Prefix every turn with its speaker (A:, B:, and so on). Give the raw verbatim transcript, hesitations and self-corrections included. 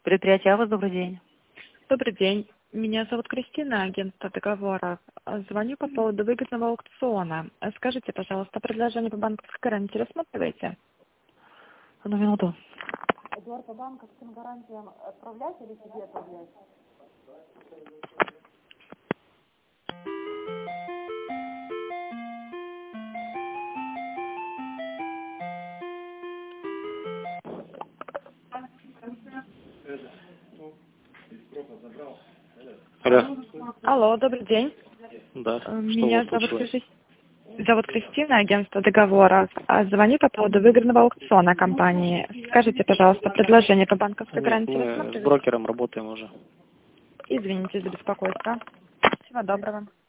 A: Предприятие «Авос», добрый день.
B: Добрый день. Меня зовут Кристина, агентство договоров. Звоню по поводу выгодного аукциона. Скажите, пожалуйста, предложение по банковской гарантии рассматриваете?
A: Одну минуту.
B: Эдуард, по банковским гарантиям отправлять или себе отправлять?
C: Алло.
B: Алло, добрый день.
C: Да. Что
B: Меня
C: у вас
B: зовут,
C: случилось?
B: Кри- зовут Кристина, агентство договоров. А Звоню по поводу выгодного аукциона компании. Скажите, пожалуйста, предложение по банковской
C: Нет,
B: гарантии
C: мы с
B: рассматриваете?
C: брокером работаем уже.
B: Извините за беспокойство. Всего доброго.